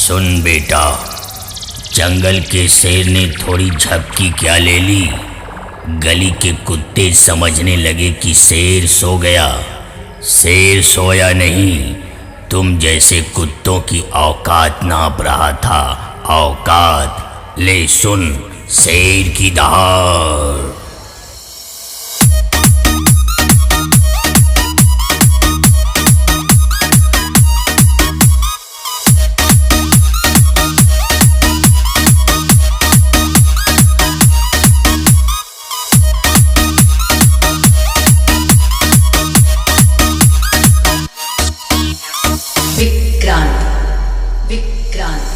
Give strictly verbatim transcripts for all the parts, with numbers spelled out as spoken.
सुन बेटा, जंगल के शेर ने थोड़ी झपकी क्या ले ली। गली के कुत्ते समझने लगे कि शेर सो गया। शेर सोया नहीं, तुम जैसे कुत्तों की औकात नाप रहा था। औकात ले सुन, शेर की दहाड़। विक्रांत विक्रांत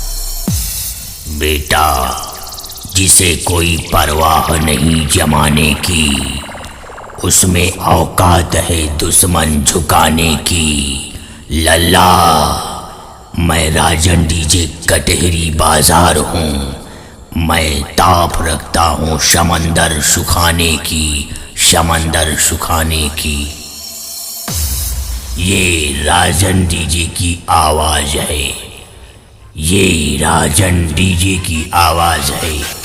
बेटा, जिसे कोई परवाह नहीं जमाने की, उसमें औकात है दुश्मन झुकाने की। लल्ला, मैं राजन डीजे कटहरी बाजार हूँ। मैं ताप रखता हूँ समंदर सुखाने की, समंदर सुखाने की। ये राजन डीजे की आवाज है, ये राजन डीजे की आवाज है।